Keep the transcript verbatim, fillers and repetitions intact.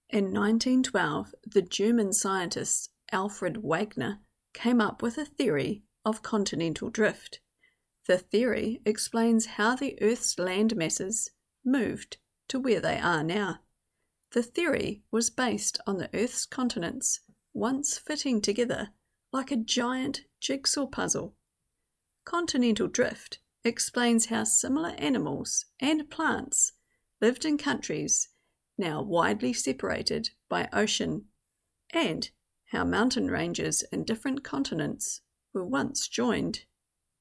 In nineteen twelve, the German scientist Alfred Wegener came up with a theory of continental drift. The theory explains how the Earth's land masses moved to where they are now. The theory was based on the Earth's continents once fitting together like a giant jigsaw puzzle. Continental drift explains how similar animals and plants lived in countries now widely separated by ocean, and how mountain ranges in different continents were once joined.